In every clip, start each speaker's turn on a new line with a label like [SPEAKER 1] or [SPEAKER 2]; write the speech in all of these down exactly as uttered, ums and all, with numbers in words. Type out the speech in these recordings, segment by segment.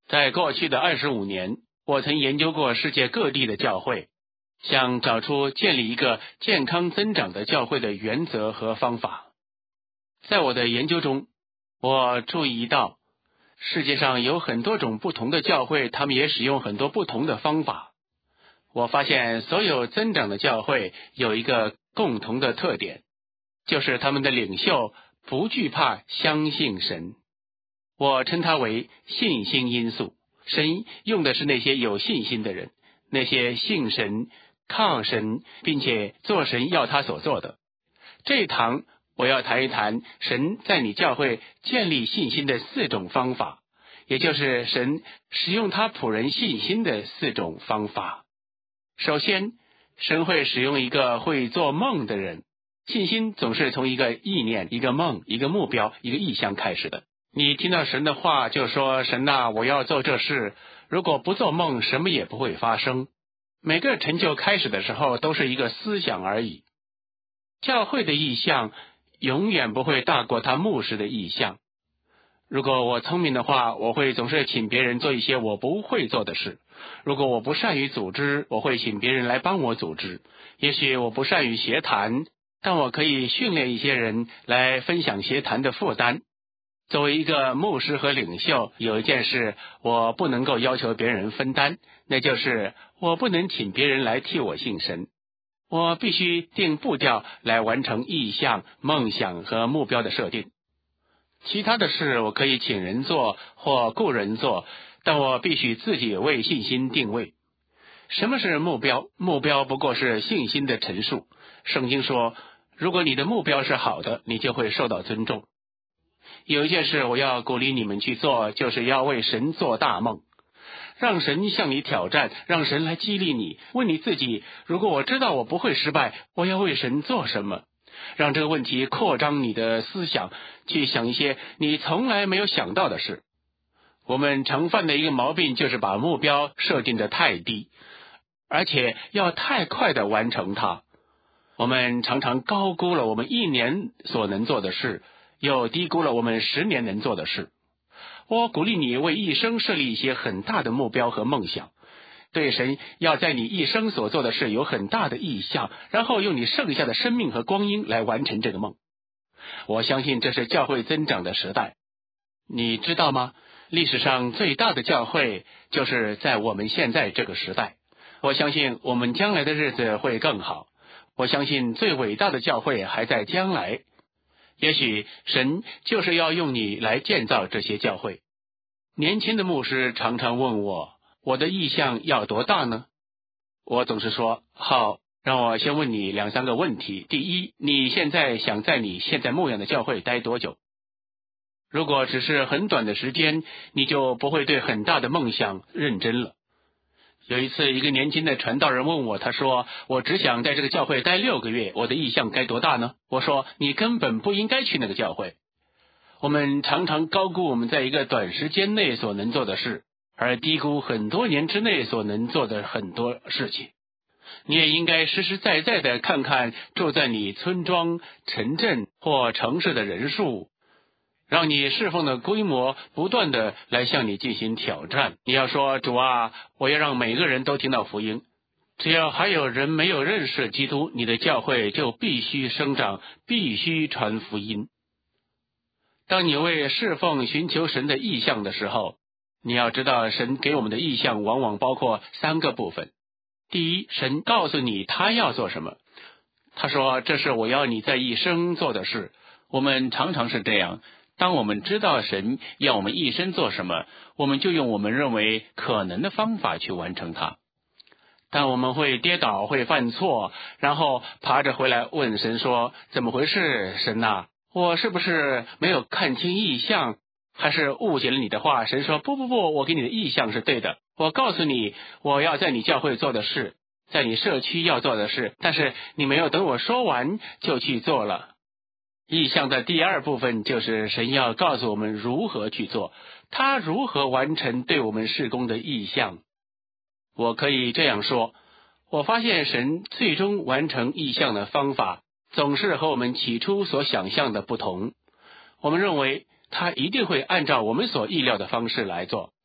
[SPEAKER 1] 在过去的二十五年，我曾研究过世界各地的教会，想找出建立一个健康增长的教会的原则和方法。在我的研究中，我注意到世界上有很多种不同的教会，他们也使用很多不同的方法。我发现所有增长的教会有一个共同的特点，就是他们的领袖不惧怕相信神。我称它为信心因素。神用的是那些有信心的人，那些信神、靠神，并且做神要他所做的。这一堂我要谈一谈神在你教会建立信心的四种方法，也就是神使用他仆人信心的四种方法。首先，神会使用一个会做梦的人。信心总是从一个意念、一个梦、一个目标、一个意向开始的。你听到神的话就说，神啊，我要做这事，如果不做梦，什么也不会发生。每个成就开始的时候都是一个思想而已。教会的意向永远不会大过他牧师的意向。如果我聪明的话，我会总是请别人做一些我不会做的事。如果我不善于组织，我会请别人来帮我组织。也许我不善于协谈，但我可以训练一些人来分享协谈的负担。作为一个牧师和领袖，有一件事我不能够要求别人分担，那就是我不能请别人来替我信神。我必须定步调来完成意向、梦想和目标的设定。其他的事我可以请人做或雇人做，但我必须自己为信心定位。什么是目标？目标不过是信心的陈述。圣经说，如果你的目标是好的，你就会受到尊重。有一件事我要鼓励你们去做，就是要为神做大梦，让神向你挑战，让神来激励你。问你自己，如果我知道我不会失败，我要为神做什么？让这个问题扩张你的思想，去想一些你从来没有想到的事。我们常犯的一个毛病就是把目标设定得太低，而且要太快地完成它。我们常常高估了我们一年所能做的事，又低估了我们十年能做的事。我鼓励你为一生设立一些很大的目标和梦想，对神要在你一生所做的事有很大的意向，然后用你剩下的生命和光阴来完成这个梦。我相信这是教会增长的时代。你知道吗？历史上最大的教会就是在我们现在这个时代。我相信我们将来的日子会更好。我相信最伟大的教会还在将来。也许神就是要用你来建造这些教会。年轻的牧师常常问我，我的意向要多大呢？我总是说，好，让我先问你两三个问题。第一，你现在想在你现在牧养的教会待多久？如果只是很短的时间，你就不会对很大的梦想认真了。有一次，一个年轻的传道人问我，他说，我只想在这个教会待六个月，我的意向该多大呢？我说，你根本不应该去那个教会。我们常常高估我们在一个短时间内所能做的事，而低估很多年之内所能做的很多事情。你也应该实实在在的看看住在你村庄、城镇或城市的人数，让你侍奉的规模不断的来向你进行挑战。你要说，主啊，我要让每个人都听到福音。只要还有人没有认识基督，你的教会就必须生长，必须传福音。当你为侍奉寻求神的意向的时候，你要知道神给我们的意向往往包括三个部分。第一，神告诉你他要做什么。他说，这是我要你在一生做的事。我们常常是这样，当我们知道神要我们一生做什么，我们就用我们认为可能的方法去完成它。但我们会跌倒，会犯错，然后爬着回来问神说，怎么回事，神啊，我是不是没有看清意象，还是误解了你的话？神说，不不不，我给你的意象是对的。我告诉你，我要在你教会做的事，在你社区要做的事，但是你没有等我说完就去做了。意象的第二部分就是神要告诉我们如何去做，他如何完成对我们事工的意象。我可以这样说，我发现神最终完成意象的方法总是和我们起初所想象的不同。我们认为他一定会按照我们所意料的方式来做，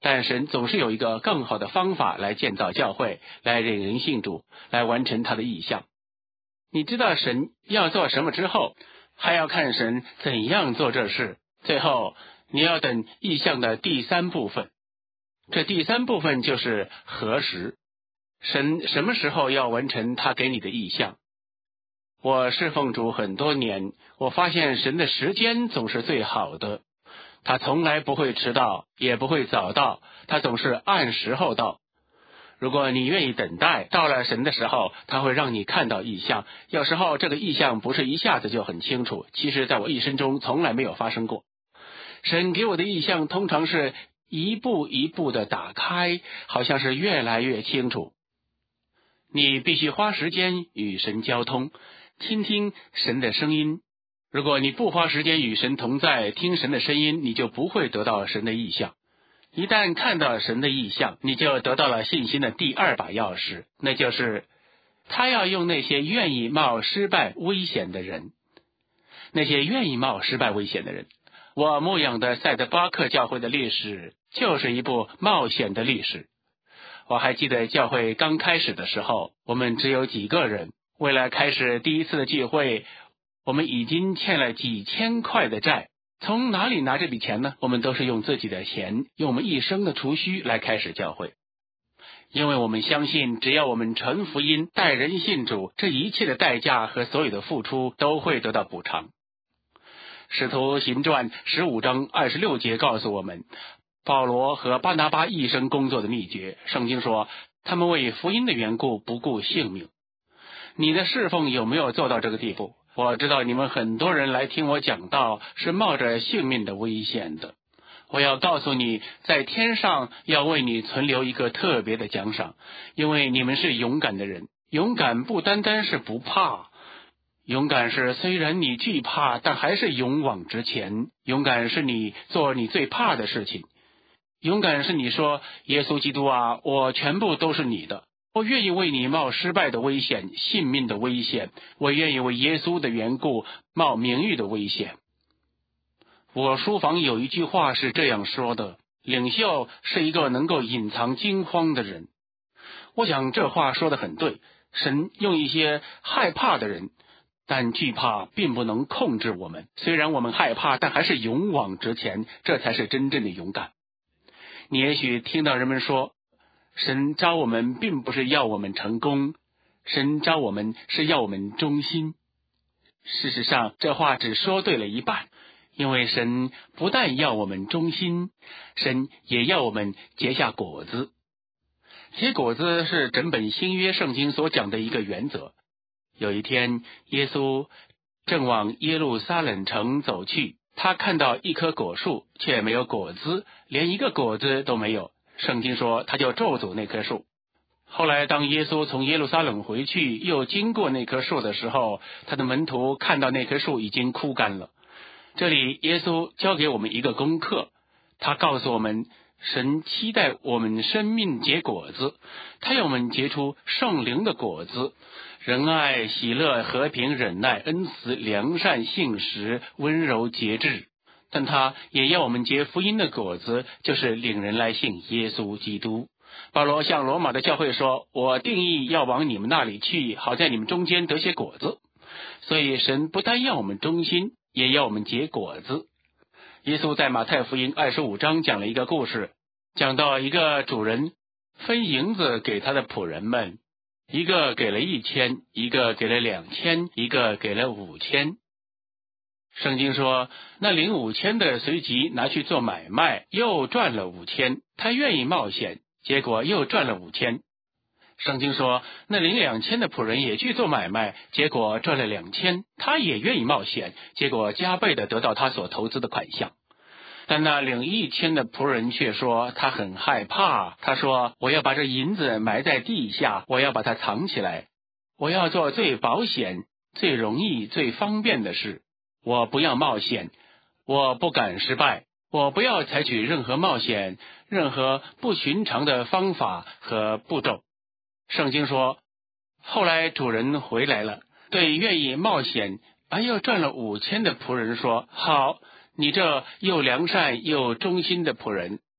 [SPEAKER 1] 但神总是有一个更好的方法来建造教会，来引人信主，来完成他的意向。你知道神要做什么之后，还要看神怎样做这事，最后你要等意向的第三部分。这第三部分就是何时，神什么时候要完成他给你的意向。我侍奉主很多年，我发现神的时间总是最好的，他从来不会迟到，也不会早到，他总是按时候到。如果你愿意等待，到了神的时候，他会让你看到异象。有时候这个异象不是一下子就很清楚，其实在我一生中从来没有发生过。神给我的异象通常是一步一步的打开，好像是越来越清楚。你必须花时间与神交通，听听神的声音。如果你不花时间与神同在，听神的声音，你就不会得到神的异象。一旦看到神的异象，你就得到了信心的第二把钥匙，那就是他要用那些愿意冒失败危险的人。那些愿意冒失败危险的人，我牧养的赛德巴克教会的历史就是一部冒险的历史。我还记得教会刚开始的时候，我们只有几个人，为了开始第一次的聚会，我们已经欠了几千块的债。从哪里拿这笔钱呢？我们都是用自己的钱，用我们一生的储蓄来开始教会。因为我们相信，只要我们传福音，带人信主，这一切的代价和所有的付出都会得到补偿。使徒行传十五章二十六节告诉我们，保罗和巴拿巴一生工作的秘诀。圣经说，他们为福音的缘故不顾性命。你的侍奉有没有做到这个地步？我知道你们很多人来听我讲道是冒着性命的危险的。我要告诉你，在天上要为你存留一个特别的奖赏，因为你们是勇敢的人。勇敢不单单是不怕，勇敢是虽然你惧怕，但还是勇往直前。勇敢是你做你最怕的事情。勇敢是你说，耶稣基督啊，我全部都是你的，我愿意为你冒失败的危险，性命的危险，我愿意为耶稣的缘故冒名誉的危险。我书房有一句话是这样说的，领袖是一个能够隐藏惊慌的人。我想这话说得很对，神用一些害怕的人，但惧怕并不能控制我们。虽然我们害怕，但还是勇往直前，这才是真正的勇敢。你也许听到人们说，神召我们并不是要我们成功，神召我们是要我们忠心。事实上，这话只说对了一半，因为神不但要我们忠心，神也要我们结下果子。结果子是整本新约圣经所讲的一个原则。有一天，耶稣正往耶路撒冷城走去，他看到一棵果树，却没有果子，连一个果子都没有。圣经说，他就咒诅那棵树。后来当耶稣从耶路撒冷回去，又经过那棵树的时候，他的门徒看到那棵树已经枯干了。这里耶稣教给我们一个功课，他告诉我们，神期待我们生命结果子，他要我们结出圣灵的果子，仁爱、喜乐、和平、忍耐、恩慈、良善、信实、温柔、节制。但他也要我们结福音的果子，就是领人来信耶稣基督。保罗向罗马的教会说，我定义要往你们那里去，好在你们中间得些果子。所以神不但要我们忠心，也要我们结果子。耶稣在马太福音二十五章讲了一个故事，讲到一个主人分银子给他的仆人们，一个给了一千，一个给了两千，一个给了五千。圣经说，那领五千的随即拿去做买卖，又赚了五千，他愿意冒险，结果又赚了五千。圣经说，那领两千的仆人也去做买卖，结果赚了两千，他也愿意冒险，结果加倍的得到他所投资的款项。但那领一千的仆人却说，他很害怕，他说，我要把这银子埋在地下，我要把它藏起来，我要做最保险、最容易、最方便的事。我不要冒险，我不敢失败，我不要采取任何冒险，任何不寻常的方法和步骤。圣经说，后来主人回来了，对愿意冒险而又赚了五千的仆人说，好，你这又良善又忠心的仆人，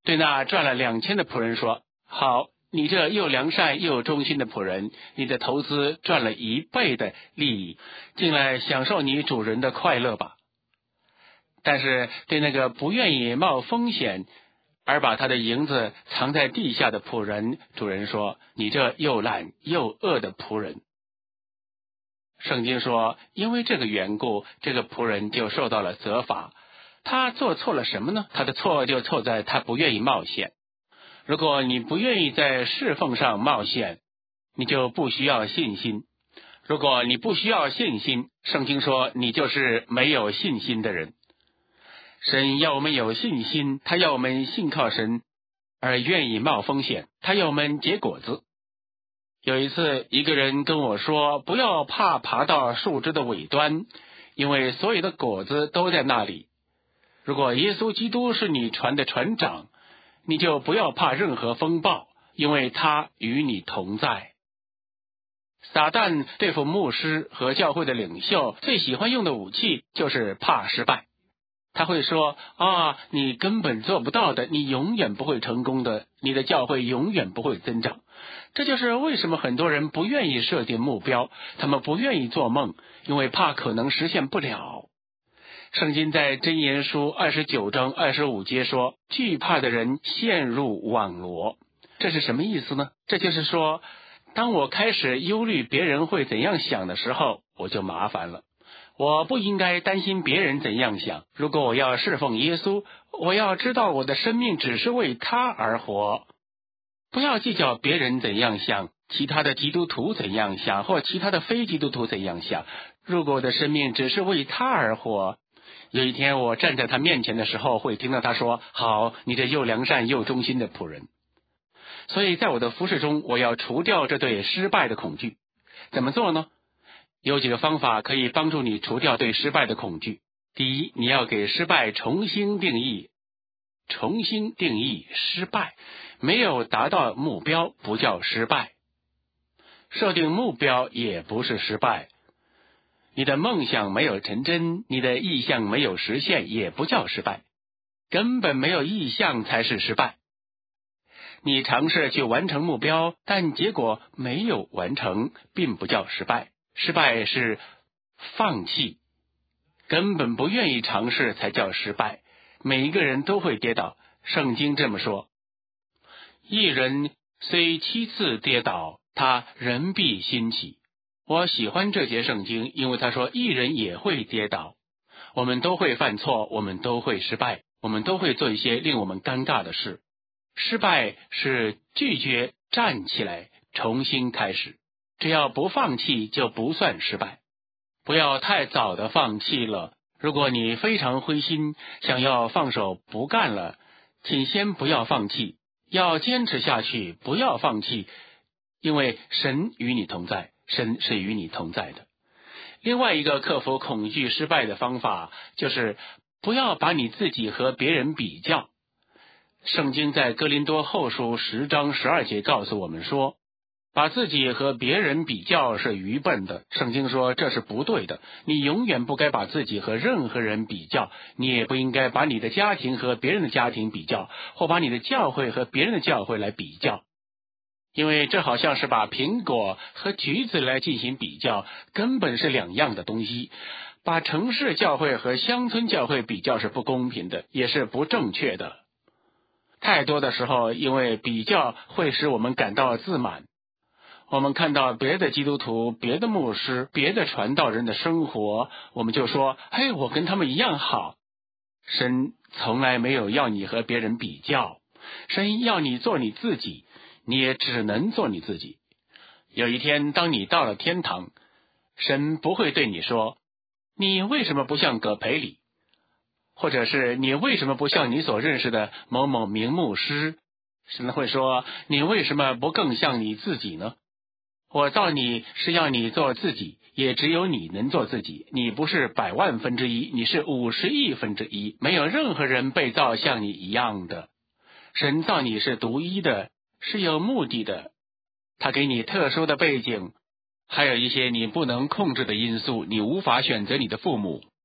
[SPEAKER 1] 对那赚了两千的仆人说，好，你这又良善又忠心的仆人，你的投资赚了一倍的利益，进来享受你主人的快乐吧。但是对那个不愿意冒风险而把他的银子藏在地下的仆人，主人说，你这又懒又恶的仆人。圣经说，因为这个缘故，这个仆人就受到了责罚。他做错了什么呢？他的错就错在他不愿意冒险。如果你不愿意在侍奉上冒险，你就不需要信心。如果你不需要信心，圣经说你就是没有信心的人。神要我们有信心，他要我们信靠神而愿意冒风险，他要我们结果子。有一次一个人跟我说，不要怕爬到树枝的尾端，因为所有的果子都在那里。如果耶稣基督是你船的船长，你就不要怕任何风暴，因为他与你同在。撒旦对付牧师和教会的领袖最喜欢用的武器就是怕失败。他会说，啊，你根本做不到的，你永远不会成功的，你的教会永远不会增长。这就是为什么很多人不愿意设定目标，他们不愿意做梦，因为怕可能实现不了。圣经在箴言书二十九章二十五节说，惧怕的人陷入网罗。这是什么意思呢？这就是说，当我开始忧虑别人会怎样想的时候，我就麻烦了。我不应该担心别人怎样想。如果我要侍奉耶稣，我要知道我的生命只是为他而活。不要计较别人怎样想，其他的基督徒怎样想，或其他的非基督徒怎样想。如果我的生命只是为他而活，有一天我站在他面前的时候，会听到他说，好，你这又良善又忠心的仆人。所以在我的服事中，我要除掉这对失败的恐惧。怎么做呢？有几个方法可以帮助你除掉对失败的恐惧。第一，你要给失败重新定义。重新定义失败，没有达到目标不叫失败，设定目标也不是失败。你的梦想没有成真，你的意向没有实现，也不叫失败。根本没有意向才是失败。你尝试去完成目标，但结果没有完成，并不叫失败。失败是放弃，根本不愿意尝试才叫失败。每一个人都会跌倒，圣经这么说，一人虽七次跌倒，他仍必兴起。我喜欢这节圣经，因为他说一人也会跌倒。我们都会犯错，我们都会失败，我们都会做一些令我们尴尬的事。失败是拒绝站起来重新开始，只要不放弃就不算失败。不要太早的放弃了。如果你非常灰心，想要放手不干了，请先不要放弃，要坚持下去，不要放弃，因为神与你同在，神是与你同在的。另外一个克服恐惧失败的方法，就是不要把你自己和别人比较。圣经在哥林多后书十章十二节告诉我们说，把自己和别人比较是愚笨的。圣经说这是不对的，你永远不该把自己和任何人比较，你也不应该把你的家庭和别人的家庭比较，或把你的教会和别人的教会来比较，因为这好像是把苹果和橘子来进行比较，根本是两样的东西。把城市教会和乡村教会比较是不公平的，也是不正确的。太多的时候，因为比较会使我们感到自满。我们看到别的基督徒、别的牧师、别的传道人的生活，我们就说，嘿，我跟他们一样好。神从来没有要你和别人比较，神要你做你自己，你也只能做你自己。有一天当你到了天堂，神不会对你说，你为什么不像葛培理，或者是你为什么不像你所认识的某某名牧师。神会说，你为什么不更像你自己呢？我造你是要你做自己，也只有你能做自己。你不是百万分之一，你是五十亿分之一，没有任何人被造像你一样的。神造你是独一的，是有目的的，他给你特殊的背景，还有一些你不能控制的因素，你无法选择你的父母，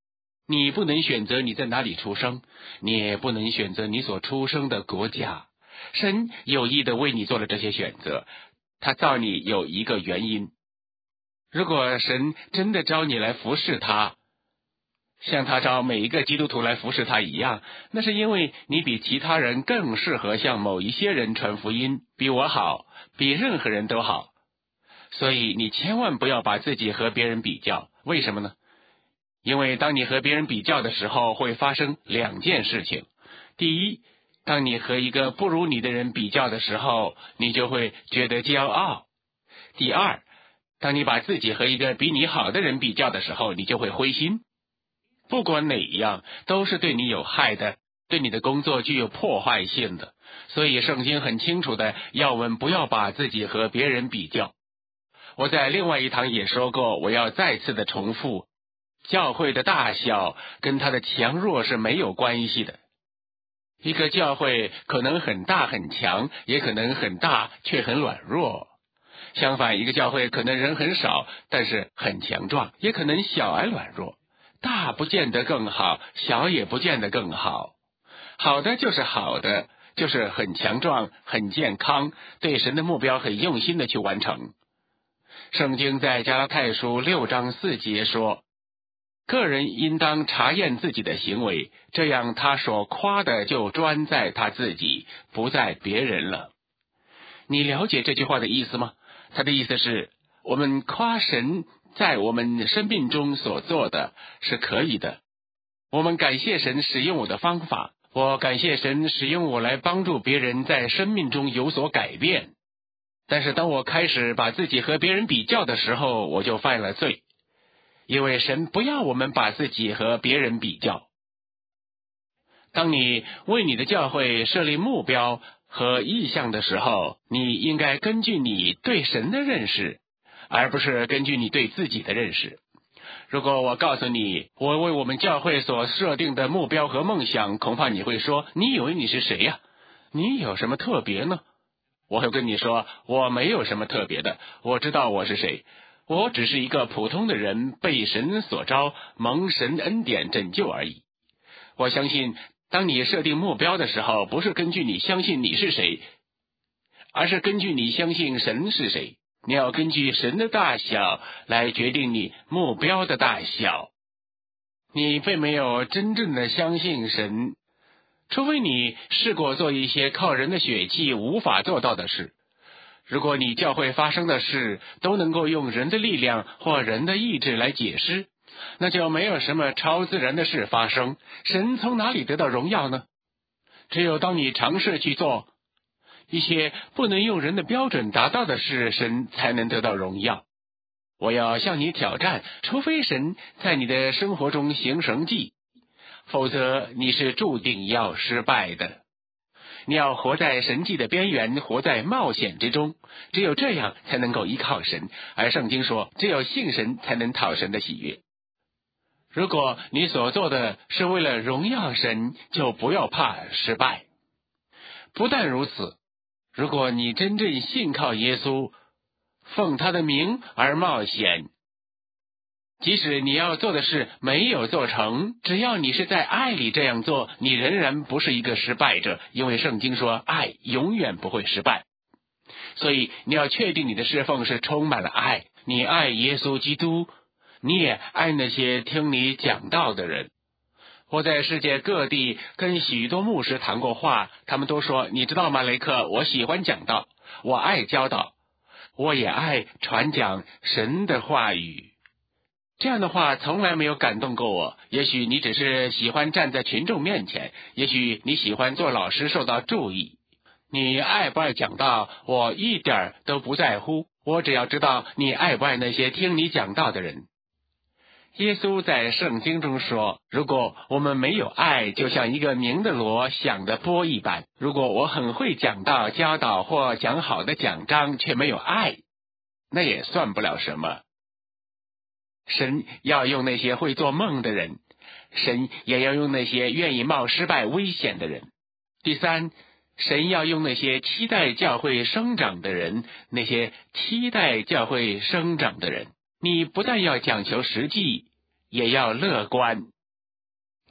[SPEAKER 1] 你不能选择你在哪里出生，你也不能选择你所出生的国家。神有意的为你做了这些选择，他造你有一个原因。如果神真的招你来服侍他，像他招每一个基督徒来服侍他一样，那是因为你比其他人更适合向某一些人传福音，比我好，比任何人都好。所以你千万不要把自己和别人比较。为什么呢？因为当你和别人比较的时候，会发生两件事情。第一，当你和一个不如你的人比较的时候，你就会觉得骄傲。第二，当你把自己和一个比你好的人比较的时候，你就会灰心。不管哪一样，都是对你有害的，对你的工作具有破坏性的。所以圣经很清楚的要我们不要把自己和别人比较。我在另外一堂也说过，我要再次的重复，教会的大小跟它的强弱是没有关系的。一个教会可能很大很强，也可能很大却很软弱。相反，一个教会可能人很少，但是很强壮，也可能小而软弱。大不见得更好，小也不见得更好。好的就是好的，就是很强壮，很健康，对神的目标很用心的去完成。圣经在加拉太书六章四节说，个人应当查验自己的行为，这样他所夸的就专在他自己，不在别人了。你了解这句话的意思吗？他的意思是，我们夸神在我们生命中所做的是可以的。我们感谢神使用我的方法，我感谢神使用我来帮助别人在生命中有所改变。但是当我开始把自己和别人比较的时候，我就犯了罪。因为神不要我们把自己和别人比较。当你为你的教会设立目标和意向的时候，你应该根据你对神的认识，而不是根据你对自己的认识。如果我告诉你，我为我们教会所设定的目标和梦想，恐怕你会说，你以为你是谁呀？你有什么特别呢？我会跟你说，我没有什么特别的，我知道我是谁。我只是一个普通的人，被神所招，蒙神恩典拯救而已。我相信，当你设定目标的时候，不是根据你相信你是谁，而是根据你相信神是谁。你要根据神的大小来决定你目标的大小。你并没有真正的相信神，除非你试过做一些靠人的血气无法做到的事。如果你教会发生的事都能够用人的力量或人的意志来解释，那就没有什么超自然的事发生。神从哪里得到荣耀呢？只有当你尝试去做一些不能用人的标准达到的事，神才能得到荣耀。我要向你挑战，除非神在你的生活中行神迹，否则你是注定要失败的。你要活在神迹的边缘，活在冒险之中，只有这样才能够依靠神。而圣经说，只有信神才能讨神的喜悦。如果你所做的是为了荣耀神，就不要怕失败。不但如此，如果你真正信靠耶稣，奉他的名而冒险，即使你要做的事没有做成，只要你是在爱里这样做，你仍然不是一个失败者，因为圣经说爱永远不会失败。所以你要确定你的侍奉是充满了爱，你爱耶稣基督，你也爱那些听你讲道的人。我在世界各地跟许多牧师谈过话，他们都说，你知道吗，雷克，我喜欢讲道，我爱教导，我也爱传讲神的话语。这样的话从来没有感动过我。也许你只是喜欢站在群众面前，也许你喜欢做老师受到注意。你爱不爱讲道，我一点都不在乎，我只要知道你爱不爱那些听你讲道的人。耶稣在圣经中说，如果我们没有爱，就像一个鸣的锣响的钵一般。如果我很会讲道教导或讲好的讲章，却没有爱，那也算不了什么。神要用那些会做梦的人，神也要用那些愿意冒失败危险的人。第三，神要用那些期待教会生长的人，那些期待教会生长的人。你不但要讲求实际，也要乐观。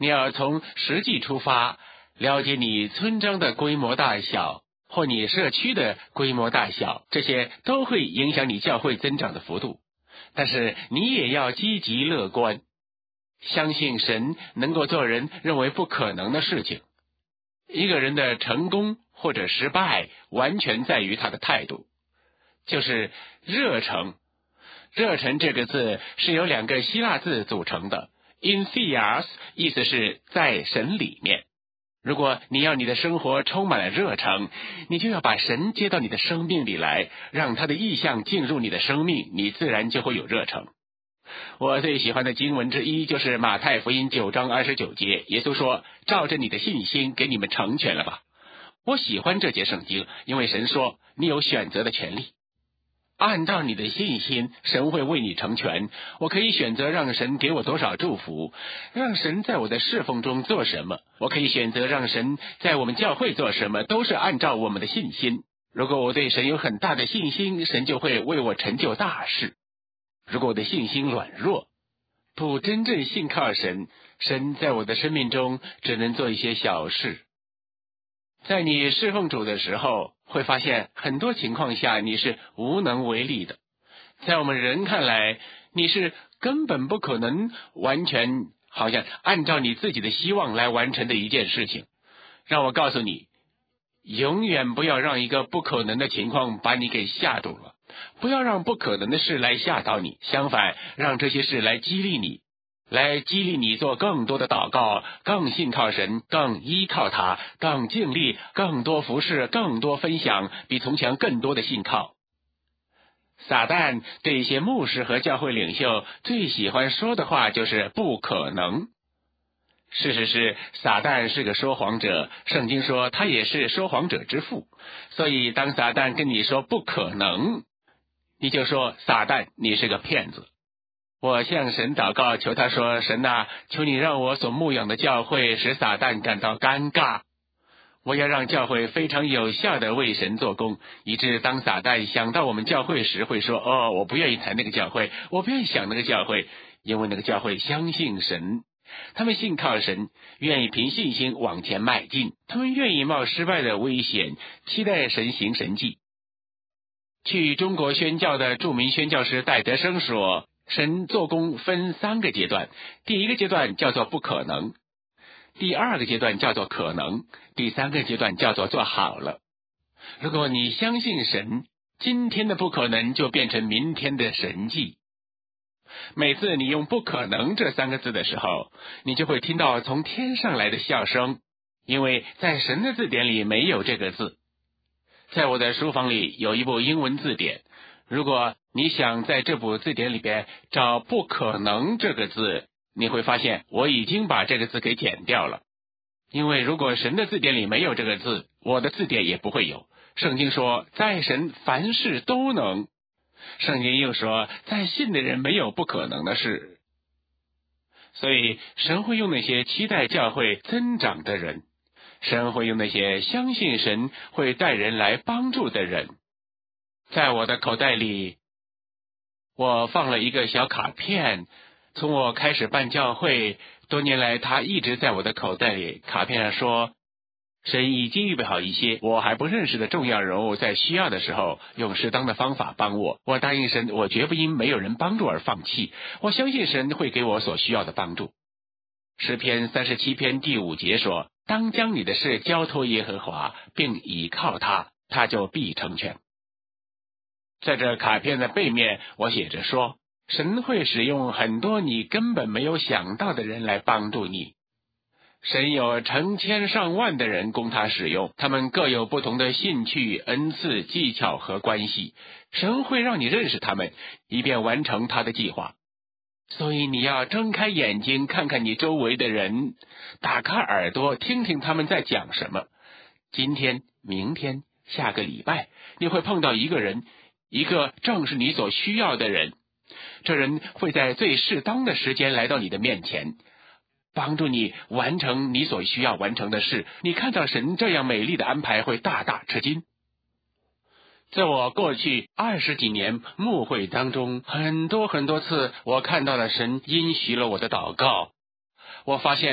[SPEAKER 1] 你要从实际出发，了解你村庄的规模大小，或你社区的规模大小，这些都会影响你教会增长的幅度。但是你也要积极乐观，相信神能够做人认为不可能的事情。一个人的成功或者失败，完全在于他的态度，就是热诚。热忱这个字是由两个希腊字组成的 ，enthias 意思是在神里面。如果你要你的生活充满了热诚，你就要把神接到你的生命里来，让他的意象进入你的生命，你自然就会有热诚。我最喜欢的经文之一就是马太福音九章二十九节，耶稣说：照着你的信心给你们成全了吧。我喜欢这节圣经，因为神说你有选择的权利。按照你的信心，神会为你成全。我可以选择让神给我多少祝福，让神在我的侍奉中做什么，我可以选择让神在我们教会做什么，都是按照我们的信心。如果我对神有很大的信心，神就会为我成就大事。如果我的信心软弱，不真正信靠神，神在我的生命中只能做一些小事。在你侍奉主的时候，会发现很多情况下你是无能为力的。在我们人看来，你是根本不可能完全好像按照你自己的希望来完成的一件事情。让我告诉你，永远不要让一个不可能的情况把你给吓住了，不要让不可能的事来吓倒你，相反，让这些事来激励你，来激励你做更多的祷告，更信靠神，更依靠他，更尽力，更多服侍，更多分享，比从前更多的信靠。撒旦对一些牧师和教会领袖最喜欢说的话就是不可能。事实是，撒旦是个说谎者，圣经说他也是说谎者之父。所以当撒旦跟你说不可能，你就说撒旦，你是个骗子。我向神祷告，求他说，神啊，求你让我所牧养的教会使撒旦感到尴尬。我要让教会非常有效的为神做工，以致当撒旦想到我们教会时会说，哦，我不愿意谈那个教会，我不愿意想那个教会，因为那个教会相信神，他们信靠神，愿意凭信心往前迈进，他们愿意冒失败的危险，期待神行神迹。去中国宣教的著名宣教师戴德生说，神做工分三个阶段，第一个阶段叫做不可能，第二个阶段叫做可能，第三个阶段叫做做好了。如果你相信神，今天的不可能就变成明天的神迹。每次你用不可能这三个字的时候，你就会听到从天上来的笑声，因为在神的字典里没有这个字。在我的书房里有一部英文字典，如果你想在这部字典里边找不可能这个字，你会发现我已经把这个字给剪掉了。因为如果神的字典里没有这个字，我的字典也不会有。圣经说，在神凡事都能。圣经又说，在信的人没有不可能的事。所以神会用那些期待教会增长的人，神会用那些相信神会带人来帮助的人。在我的口袋里，我放了一个小卡片，从我开始办教会多年来，它一直在我的口袋里。卡片上说，神已经预备好一些我还不认识的重要人物，在需要的时候用适当的方法帮我。我答应神，我绝不因没有人帮助而放弃，我相信神会给我所需要的帮助。诗篇三十七篇第五节说，当将你的事交托耶和华，并倚靠他，他就必成全。在这卡片的背面，我写着说，神会使用很多你根本没有想到的人来帮助你。神有成千上万的人供他使用，他们各有不同的兴趣、恩赐、技巧和关系。神会让你认识他们，以便完成他的计划。所以你要睁开眼睛，看看你周围的人，打开耳朵，听听他们在讲什么。今天、明天、下个礼拜，你会碰到一个人，一个正是你所需要的人。这人会在最适当的时间来到你的面前，帮助你完成你所需要完成的事。你看到神这样美丽的安排，会大大吃惊。在我过去二十几年牧会当中，很多很多次我看到了神应许了我的祷告。我发现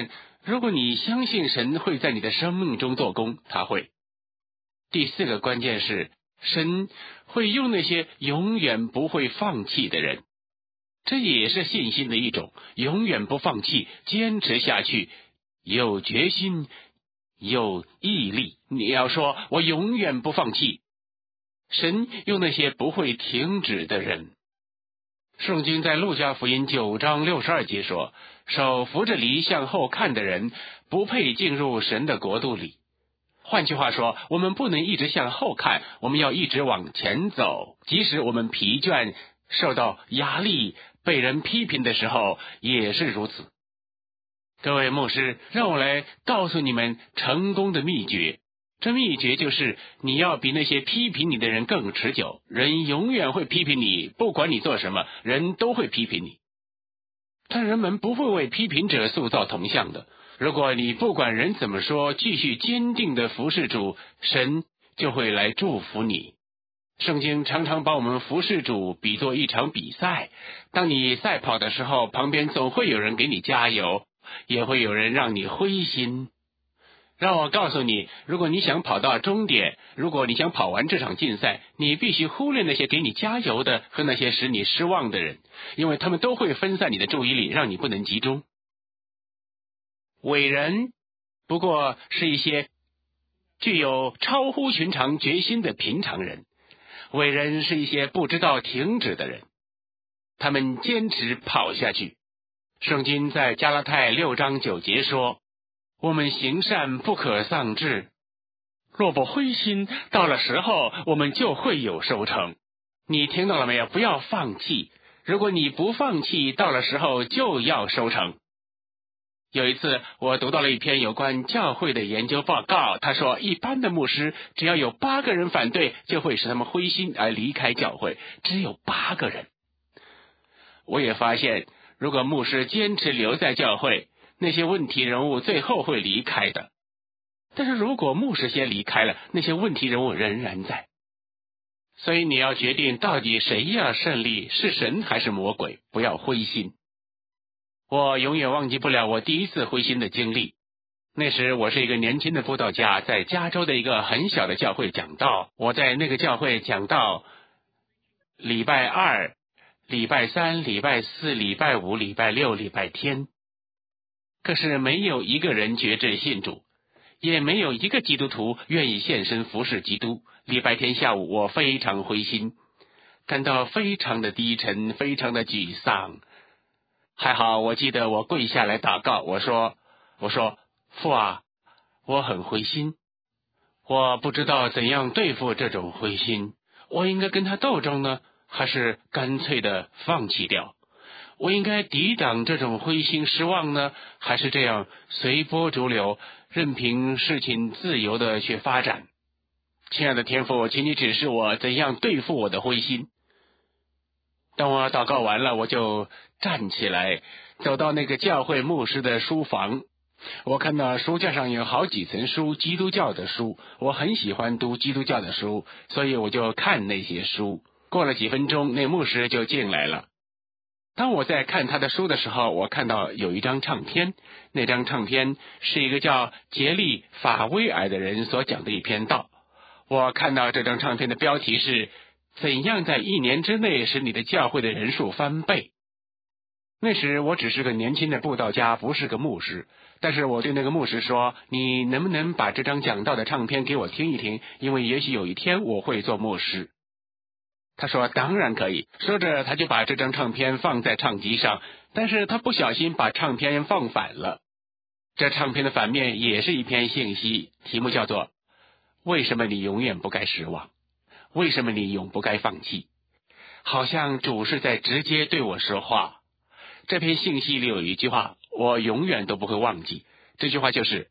[SPEAKER 1] 如果你相信神会在你的生命中做工，他会。第四个关键是，神会用那些永远不会放弃的人。这也是信心的一种，永远不放弃，坚持下去，有决心，有毅力。你要说我永远不放弃，神用那些不会停止的人。圣经在路加福音九章六十二节说，手扶着犁向后看的人不配进入神的国度里。换句话说，我们不能一直向后看，我们要一直往前走，即使我们疲倦，受到压力，被人批评的时候也是如此。各位牧师，让我来告诉你们成功的秘诀。这秘诀就是你要比那些批评你的人更持久。人永远会批评你，不管你做什么，人都会批评你。但人们不会为批评者塑造铜像的。如果你不管人怎么说，继续坚定的服侍主，神就会来祝福你。圣经常常把我们服侍主比作一场比赛，当你赛跑的时候，旁边总会有人给你加油，也会有人让你灰心。让我告诉你，如果你想跑到终点，如果你想跑完这场竞赛，你必须忽略那些给你加油的和那些使你失望的人，因为他们都会分散你的注意力，让你不能集中。伟人不过是一些具有超乎寻常决心的平常人，伟人是一些不知道停止的人，他们坚持跑下去。圣经在加拉太六章九节说，我们行善不可丧志，若不灰心，到了时候我们就会有收成。你听到了没有？不要放弃，如果你不放弃，到了时候就要收成。有一次我读到了一篇有关教会的研究报告，他说一般的牧师只要有八个人反对，就会使他们灰心而离开教会，只有八个人。我也发现，如果牧师坚持留在教会，那些问题人物最后会离开的。但是如果牧师先离开了，那些问题人物仍然在。所以你要决定到底谁要胜利，是神还是魔鬼，不要灰心。我永远忘记不了我第一次灰心的经历。那时我是一个年轻的布道家，在加州的一个很小的教会讲道。我在那个教会讲道，礼拜二、礼拜三、礼拜四、礼拜五、礼拜六、礼拜天。可是没有一个人决志信主，也没有一个基督徒愿意献身服侍基督。礼拜天下午我非常灰心，感到非常的低沉，非常的沮丧。还好我记得我跪下来祷告，我说我说父啊，我很灰心，我不知道怎样对付这种灰心，我应该跟他斗争呢，还是干脆的放弃掉？我应该抵挡这种灰心失望呢，还是这样随波逐流，任凭事情自由的去发展？亲爱的天父，请你指示我怎样对付我的灰心。当我祷告完了，我就站起来，走到那个教会牧师的书房。我看到书架上有好几层书，基督教的书，我很喜欢读基督教的书，所以我就看那些书。过了几分钟，那牧师就进来了。当我在看他的书的时候，我看到有一张唱片，那张唱片是一个叫杰利·法威尔的人所讲的一篇道。我看到这张唱片的标题是怎样在一年之内使你的教会的人数翻倍。那时我只是个年轻的布道家，不是个牧师，但是我对那个牧师说，你能不能把这张讲道的唱片给我听一听，因为也许有一天我会做牧师。他说当然可以，说着他就把这张唱片放在唱机上，但是他不小心把唱片放反了。这唱片的反面也是一篇信息，题目叫做为什么你永远不该失望，为什么你永不该放弃。好像主是在直接对我说话。这篇信息里有一句话我永远都不会忘记，这句话就是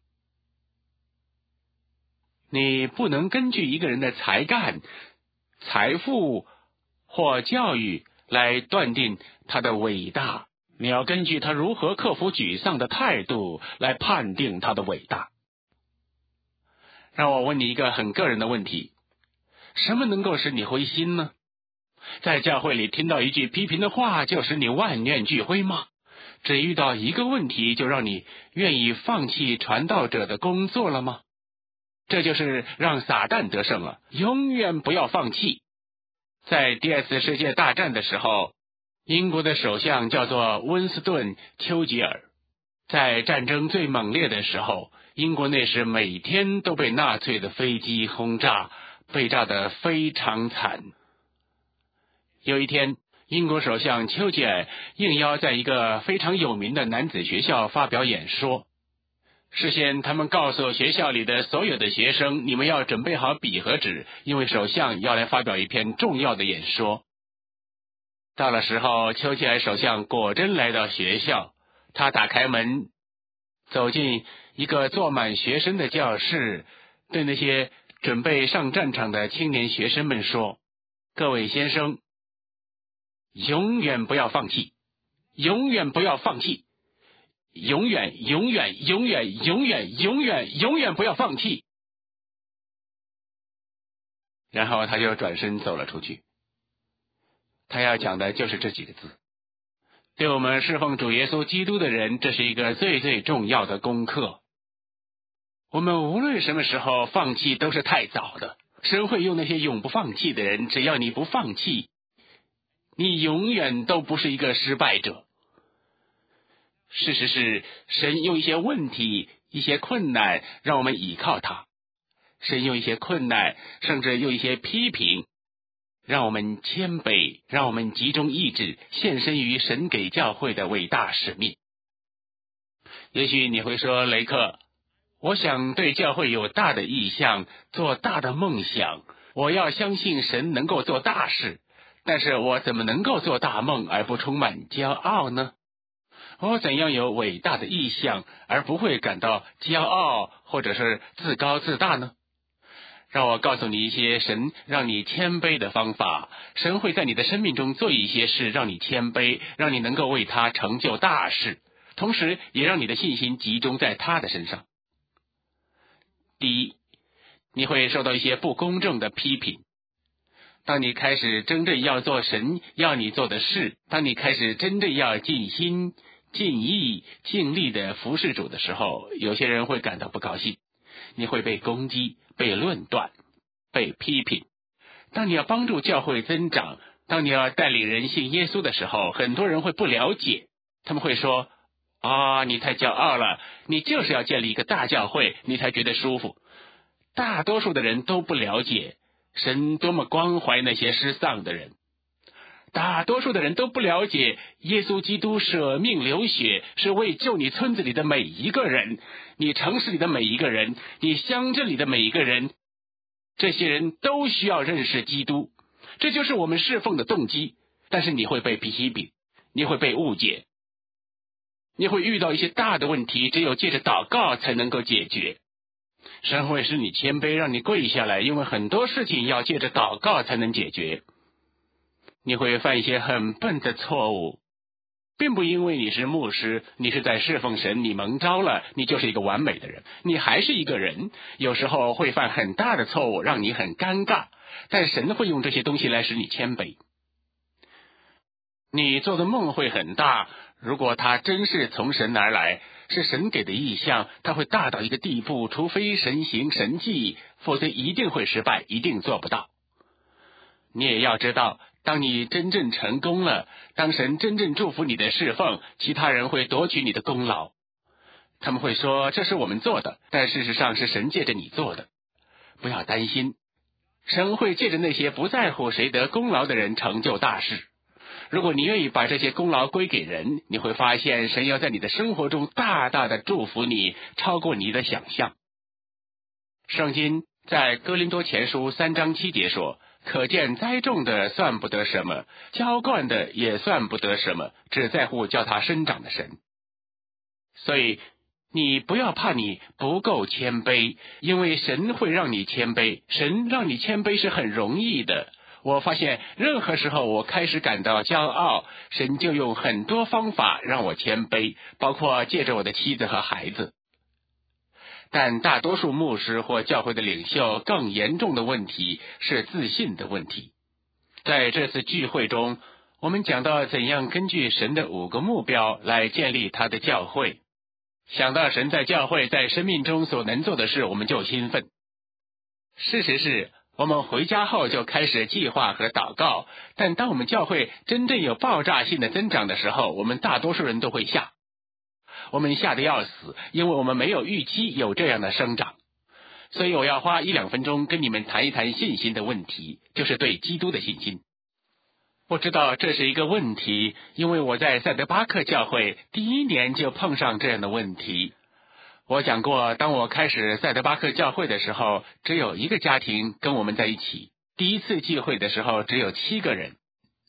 [SPEAKER 1] 你不能根据一个人的才干、财富或教育来断定他的伟大，你要根据他如何克服沮丧的态度来判定他的伟大。让我问你一个很个人的问题，什么能够使你灰心呢？在教会里听到一句批评的话就使你万念俱灰吗？ 只遇到一个问题就让你愿意放弃传道者的工作了吗？这就是让撒旦得胜了，永远不要放弃。在第二次世界大战的时候，英国的首相叫做温斯顿·丘吉尔。在战争最猛烈的时候，英国那时每天都被纳粹的飞机轰炸，被炸得非常惨。有一天，英国首相丘吉尔应邀在一个非常有名的男子学校发表演说。事先他们告诉学校里的所有的学生，你们要准备好笔和纸，因为首相要来发表一篇重要的演说。到了时候，丘吉尔首相果真来到学校，他打开门，走进一个坐满学生的教室，对那些准备上战场的青年学生们说：各位先生，永远不要放弃，永远不要放弃，永远永远永远永远永远永远不要放弃。然后他就转身走了出去。他要讲的就是这几个字。对我们侍奉主耶稣基督的人，这是一个最最重要的功课。我们无论什么时候放弃都是太早的。神会用那些永不放弃的人，只要你不放弃，你永远都不是一个失败者。事实是，神用一些问题、一些困难让我们倚靠他。神用一些困难，甚至用一些批评，让我们谦卑，让我们集中意志，献身于神给教会的伟大使命。也许你会说，雷克，我想对教会有大的意向，做大的梦想，我要相信神能够做大事，但是我怎么能够做大梦而不充满骄傲呢？我怎样有伟大的意向而不会感到骄傲或者是自高自大呢？让我告诉你一些神让你谦卑的方法。神会在你的生命中做一些事让你谦卑，让你能够为他成就大事，同时也让你的信心集中在他的身上。第一，你会受到一些不公正的批评。当你开始真正要做神要你做的事，当你开始真正要尽心尽意尽力的服侍主的时候，有些人会感到不高兴，你会被攻击，被论断，被批评。当你要帮助教会增长，当你要带领人信耶稣的时候，很多人会不了解，他们会说，啊，你太骄傲了，你就是要建立一个大教会，你才觉得舒服。大多数的人都不了解神多么关怀那些失丧的人，大多数的人都不了解耶稣基督舍命流血是为救你村子里的每一个人，你城市里的每一个人，你乡镇里的每一个人，这些人都需要认识基督，这就是我们侍奉的动机。但是你会被批评，你会被误解，你会遇到一些大的问题，只有借着祷告才能够解决。神会使你谦卑，让你跪下来，因为很多事情要借着祷告才能解决。你会犯一些很笨的错误，并不因为你是牧师，你是在侍奉神，你蒙召了，你就是一个完美的人，你还是一个人，有时候会犯很大的错误，让你很尴尬，但神会用这些东西来使你谦卑。你做的梦会很大，如果它真是从神而来，是神给的意象，它会大到一个地步，除非神行神迹，否则一定会失败，一定做不到。你也要知道，当你真正成功了，当神真正祝福你的侍奉，其他人会夺取你的功劳。他们会说，这是我们做的，但事实上是神借着你做的。不要担心，神会借着那些不在乎谁得功劳的人成就大事。如果你愿意把这些功劳归给人，你会发现神要在你的生活中大大的祝福你，超过你的想象。圣经在哥林多前书三章七节说，可见栽种的算不得什么，浇灌的也算不得什么，只在乎叫它生长的神。所以你不要怕你不够谦卑，因为神会让你谦卑，神让你谦卑是很容易的。我发现任何时候我开始感到骄傲，神就用很多方法让我谦卑，包括借着我的妻子和孩子。但大多数牧师或教会的领袖更严重的问题是自信的问题。在这次聚会中， 我们讲到怎样根据神的五个目标来建立他的教会。想到神在教会在生命中所能做的事，我们就兴奋。事实是，我们回家后就开始计划和祷告，但当我们教会真正有爆炸性的增长的时候，我们大多数人都会吓。我们吓得要死，因为我们没有预期有这样的生长。所以我要花一两分钟跟你们谈一谈信心的问题，就是对基督的信心。我知道这是一个问题，因为我在赛德巴克教会第一年就碰上这样的问题。我讲过，当我开始赛德巴克教会的时候，只有一个家庭跟我们在一起。第一次聚会的时候只有七个人。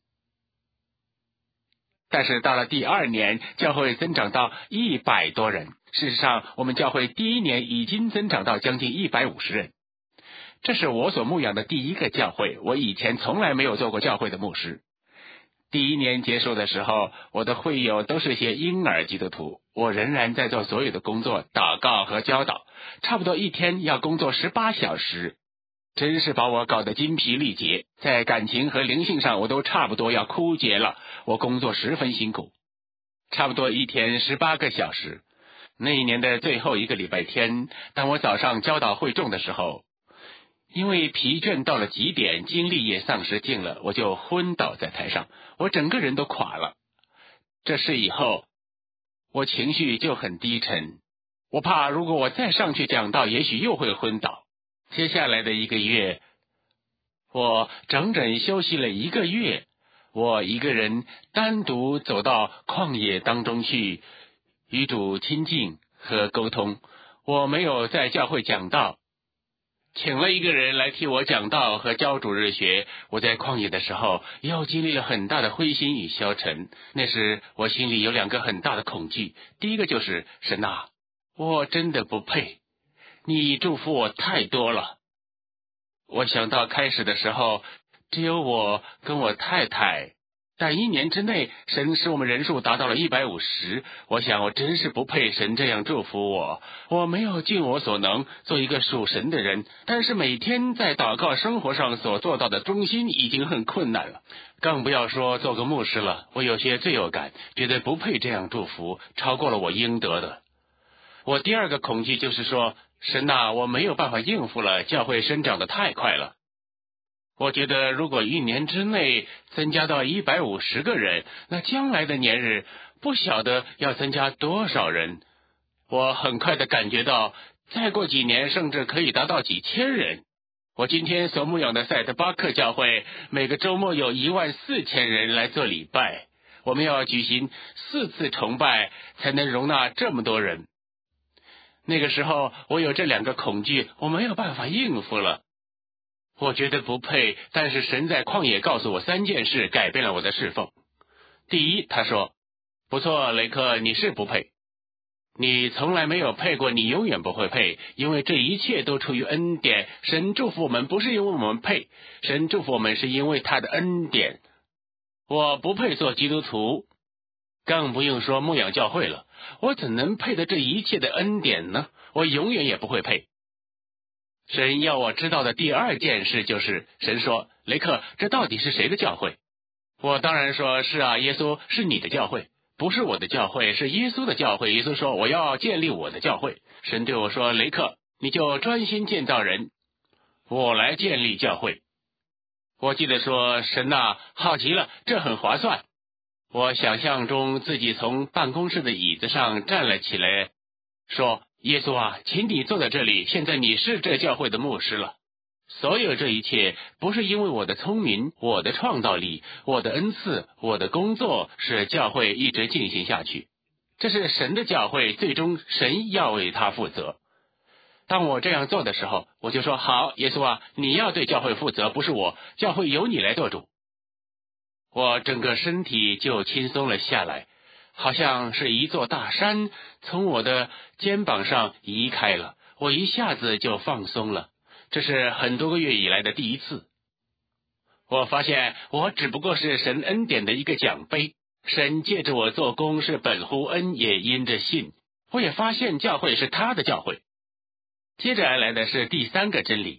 [SPEAKER 1] 但是到了第二年，教会增长到一百多人。事实上，我们教会第一年已经增长到将近一百五十人。这是我所牧养的第一个教会，我以前从来没有做过教会的牧师。第一年结束的时候，我的会友都是些婴儿基督徒，我仍然在做所有的工作，祷告和教导，差不多一天要工作十八小时，真是把我搞得精疲力竭，在感情和灵性上我都差不多要枯竭了，我工作十分辛苦，差不多一天十八个小时。那一年的最后一个礼拜天，当我早上教导会众的时候，因为疲倦到了极点，精力也丧失尽了，我就昏倒在台上，我整个人都垮了。这事以后，我情绪就很低沉，我怕如果我再上去讲道，也许又会昏倒。接下来的一个月，我整整休息了一个月，我一个人单独走到旷野当中去，与主亲近和沟通。我没有在教会讲道，请了一个人来替我讲道和教主日学。我在旷野的时候又经历了很大的灰心与消沉，那时我心里有两个很大的恐惧。第一个就是神啊，我真的不配，你祝福我太多了。我想到开始的时候只有我跟我太太，但一年之内神使我们人数达到了一百五十，我想我真是不配神这样祝福我。我没有尽我所能做一个属神的人，但是每天在祷告生活上所做到的忠心已经很困难了，更不要说做个牧师了。我有些罪恶感，觉得不配这样祝福，超过了我应得的。我第二个恐惧就是说，神啊，我没有办法应付了，教会生长得太快了。我觉得如果一年之内增加到一百五十个人，那将来的年日不晓得要增加多少人。我很快的感觉到，再过几年甚至可以达到几千人。我今天所牧养的赛德巴克教会，每个周末有一万四千人来做礼拜，我们要举行四次崇拜才能容纳这么多人。那个时候我有这两个恐惧，我没有办法应付了。我觉得不配，但是神在旷野告诉我三件事，改变了我的侍奉。第一，他说，不错，雷克，你是不配，你从来没有配过，你永远不会配，因为这一切都出于恩典。神祝福我们不是因为我们配，神祝福我们是因为他的恩典。我不配做基督徒，更不用说牧养教会了，我怎能配得这一切的恩典呢？我永远也不会配。神要我知道的第二件事就是，神说，雷克，这到底是谁的教会？我当然说，是啊，耶稣，是你的教会，不是我的教会，是耶稣的教会。耶稣说，我要建立我的教会。神对我说，雷克，你就专心建造人，我来建立教会。我记得说，神啊，好极了，这很划算。我想象中自己从办公室的椅子上站了起来，说，耶稣啊，请你坐在这里，现在你是这教会的牧师了。所有这一切不是因为我的聪明，我的创造力，我的恩赐，我的工作，使教会一直进行下去。这是神的教会，最终神要为他负责。当我这样做的时候，我就说，好，耶稣啊，你要对教会负责，不是我，教会由你来做主。我整个身体就轻松了下来，好像是一座大山从我的肩膀上移开了，我一下子就放松了。这是很多个月以来的第一次。我发现我只不过是神恩典的一个奖杯，神借着我做工是本乎恩，也因着信。我也发现教会是他的教会。接着而来的是第三个真理，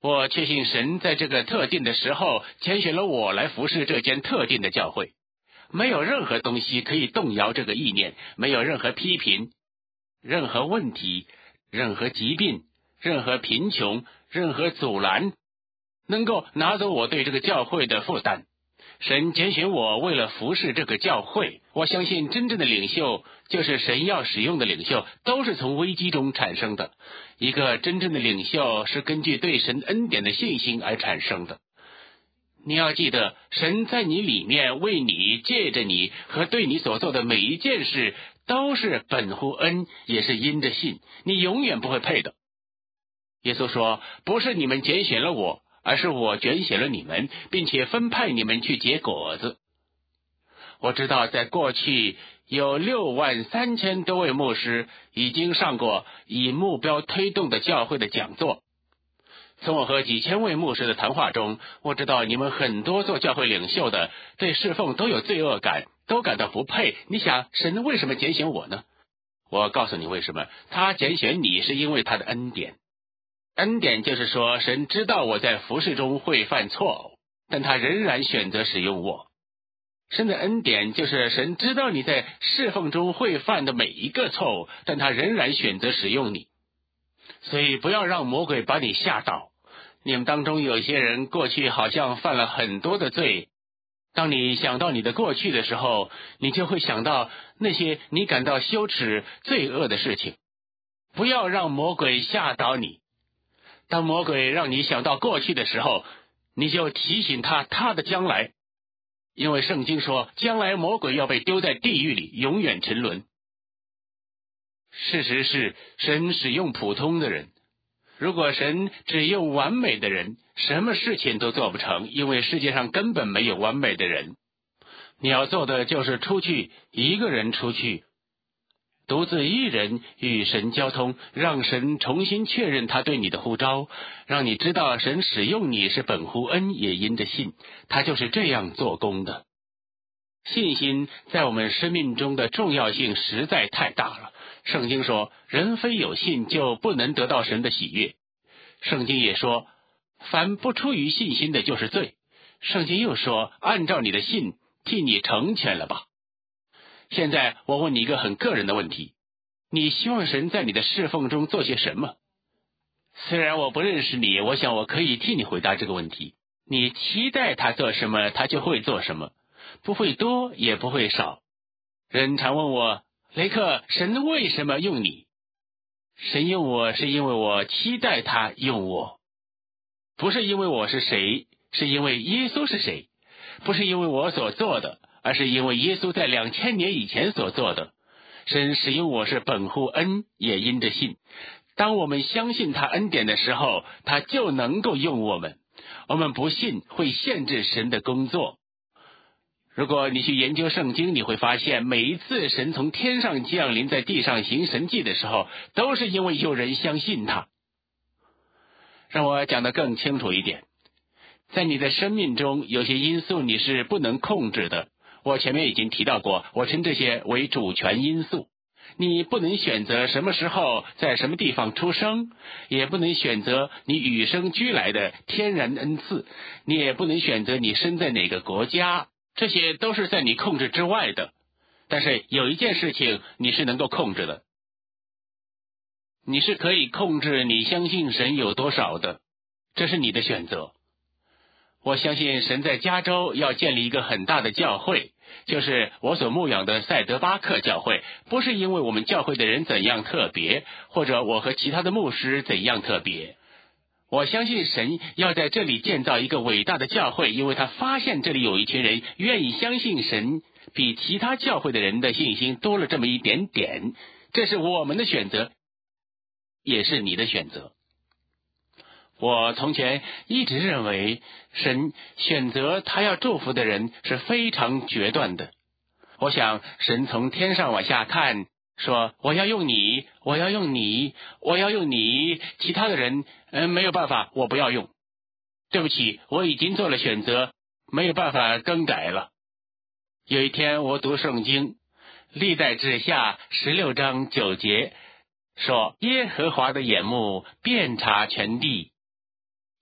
[SPEAKER 1] 我确信神在这个特定的时候拣选了我来服侍这间特定的教会，没有任何东西可以动摇这个意念，没有任何批评，任何问题，任何疾病，任何贫穷，任何阻拦，能够拿走我对这个教会的负担。神拣选我为了服侍这个教会，我相信真正的领袖，就是神要使用的领袖，都是从危机中产生的。一个真正的领袖是根据对神恩典的信心而产生的。你要记得，神在你里面为你，借着你和对你所做的每一件事，都是本乎恩，也是因着信，你永远不会配的。耶稣说，不是你们拣选了我，而是我拣选了你们，并且分派你们去结果子。我知道在过去有六万三千多位牧师已经上过以目标推动的教会的讲座。从我和几千位牧师的谈话中，我知道你们很多做教会领袖的对侍奉都有罪恶感，都感到不配。你想，神为什么拣选我呢？我告诉你为什么，他拣选你是因为他的恩典。恩典就是说，神知道我在服事中会犯错误，但他仍然选择使用我。神的恩典就是神知道你在侍奉中会犯的每一个错误，但他仍然选择使用你。所以不要让魔鬼把你吓倒。你们当中有些人过去好像犯了很多的罪，当你想到你的过去的时候，你就会想到那些你感到羞耻、罪恶的事情。不要让魔鬼吓倒你。当魔鬼让你想到过去的时候，你就提醒他他的将来，因为圣经说，将来魔鬼要被丢在地狱里，永远沉沦。事实是，神使用普通的人。如果神只用完美的人，什么事情都做不成，因为世界上根本没有完美的人。你要做的就是出去，一个人出去，独自一人与神交通，让神重新确认他对你的呼召，让你知道神使用你是本乎恩，也因着信，他就是这样做工的。信心在我们生命中的重要性实在太大了。圣经说，人非有信就不能得到神的喜悦。圣经也说，凡不出于信心的就是罪。圣经又说，按照你的信替你成全了吧。现在我问你一个很个人的问题，你希望神在你的侍奉中做些什么？虽然我不认识你，我想我可以替你回答这个问题。你期待他做什么，他就会做什么，不会多也不会少。人常问我，雷克，神为什么用你？神用我是因为我期待他用我，不是因为我是谁，是因为耶稣是谁，不是因为我所做的，而是因为耶稣在两千年以前所做的。神使用我是本乎恩，也因着信。当我们相信他恩典的时候，他就能够用我们。我们不信会限制神的工作。如果你去研究圣经，你会发现每一次神从天上降临在地上行神迹的时候，都是因为有人相信他。让我讲得更清楚一点，在你的生命中有些因素你是不能控制的，我前面已经提到过，我称这些为主权因素。你不能选择什么时候在什么地方出生，也不能选择你与生俱来的天然恩赐，你也不能选择你生在哪个国家，这些都是在你控制之外的。但是有一件事情你是能够控制的，你是可以控制你相信神有多少的，这是你的选择。我相信神在加州要建立一个很大的教会，就是我所牧养的赛德巴克教会，不是因为我们教会的人怎样特别，或者我和其他的牧师怎样特别。我相信神要在这里建造一个伟大的教会，因为他发现这里有一群人愿意相信神，比其他教会的人的信心多了这么一点点。这是我们的选择，也是你的选择。我从前一直认为神选择他要祝福的人是非常决断的。我想神从天上往下看，说我要用你，我要用你，我要用你，其他的人嗯没有办法，我不要用。对不起，我已经做了选择，没有办法更改了。有一天我读圣经，历代志下十六章九节说，耶和华的眼目遍察全地，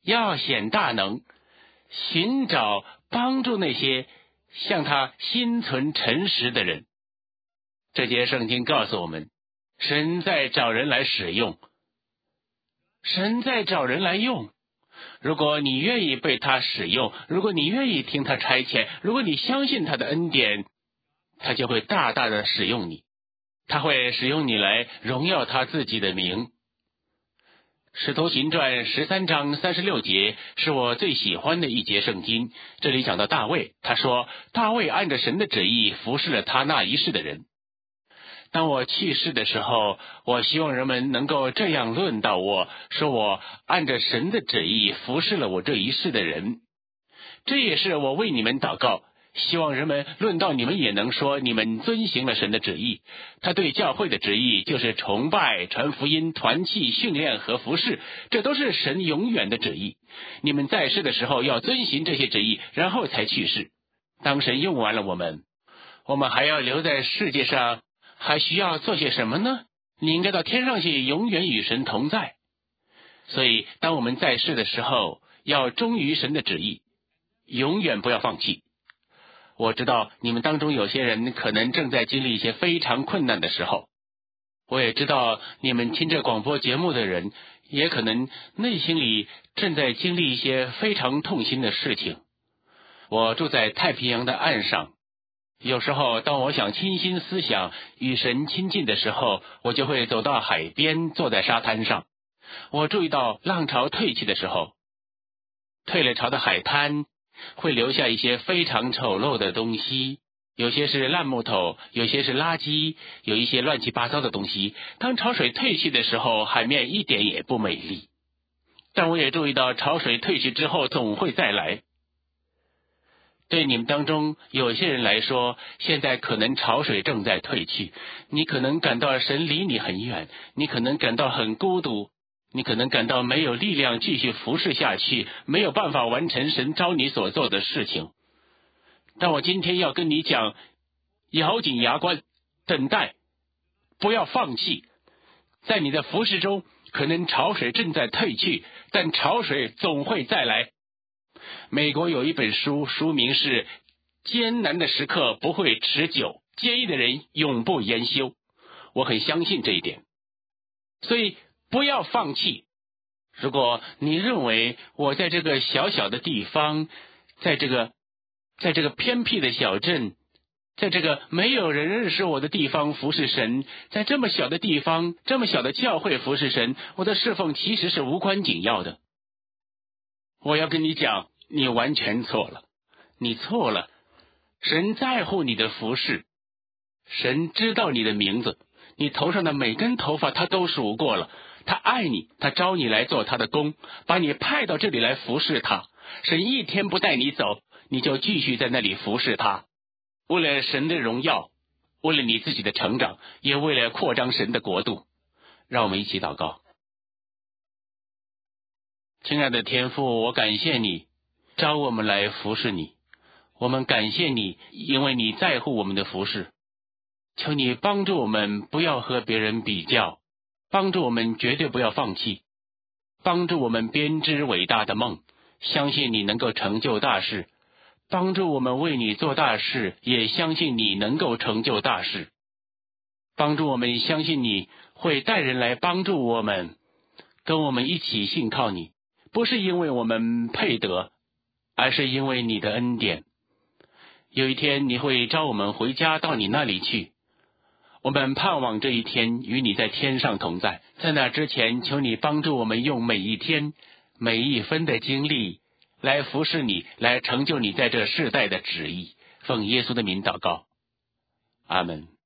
[SPEAKER 1] 要显大能，寻找帮助那些向他心存诚实的人。这节圣经告诉我们，神在找人来使用，神在找人来用。如果你愿意被他使用，如果你愿意听他差遣，如果你相信他的恩典，他就会大大的使用你，他会使用你来荣耀他自己的名。使徒行传十三章三十六节是我最喜欢的一节圣经。这里讲到大卫，他说大卫按着神的旨意服侍了他那一世的人。当我去世的时候，我希望人们能够这样论到我，说我按着神的旨意服侍了我这一世的人。这也是我为你们祷告，希望人们论到你们也能说你们遵行了神的旨意。他对教会的旨意就是崇拜、传福音、团契、训练和服侍，这都是神永远的旨意。你们在世的时候要遵行这些旨意，然后才去世。当神用完了我们，我们还要留在世界上，还需要做些什么呢？你应该到天上去，永远与神同在。所以当我们在世的时候，要忠于神的旨意，永远不要放弃。我知道你们当中有些人可能正在经历一些非常困难的时候，我也知道你们听着广播节目的人也可能内心里正在经历一些非常痛心的事情。我住在太平洋的岸上，有时候当我想清心思想与神亲近的时候，我就会走到海边，坐在沙滩上。我注意到浪潮退去的时候，退了潮的海滩会留下一些非常丑陋的东西，有些是烂木头，有些是垃圾，有一些乱七八糟的东西。当潮水退去的时候，海面一点也不美丽。但我也注意到潮水退去之后总会再来。对你们当中有些人来说，现在可能潮水正在退去，你可能感到神离你很远，你可能感到很孤独，你可能感到没有力量继续服侍下去，没有办法完成神召你所做的事情。但我今天要跟你讲，咬紧牙关，等待，不要放弃。在你的服侍中，可能潮水正在退去，但潮水总会再来。美国有一本书，书名是《艰难的时刻不会持久，坚毅的人永不言休》。我很相信这一点，所以不要放弃。如果你认为我在这个小小的地方，在这个在这个偏僻的小镇，在这个没有人认识我的地方服侍神，在这么小的地方，这么小的教会服侍神，我的侍奉其实是无关紧要的。我要跟你讲，你完全错了，你错了。神在乎你的服侍，神知道你的名字，你头上的每根头发他都数过了，他爱你，他招你来做他的工，把你派到这里来服侍他。神一天不带你走，你就继续在那里服侍他，为了神的荣耀，为了你自己的成长，也为了扩张神的国度。让我们一起祷告。亲爱的天父，我感谢你召我们来服侍你，我们感谢你，因为你在乎我们的服侍。求你帮助我们不要和别人比较，帮助我们绝对不要放弃，帮助我们编织伟大的梦，相信你能够成就大事，帮助我们为你做大事，也相信你能够成就大事，帮助我们相信你会带人来帮助我们，跟我们一起信靠你，不是因为我们配得，而是因为你的恩典。有一天你会召我们回家到你那里去，我们盼望这一天与你在天上同在。在那之前，求你帮助我们用每一天每一分的精力来服侍你，来成就你在这世代的旨意。奉耶稣的名祷告，阿们。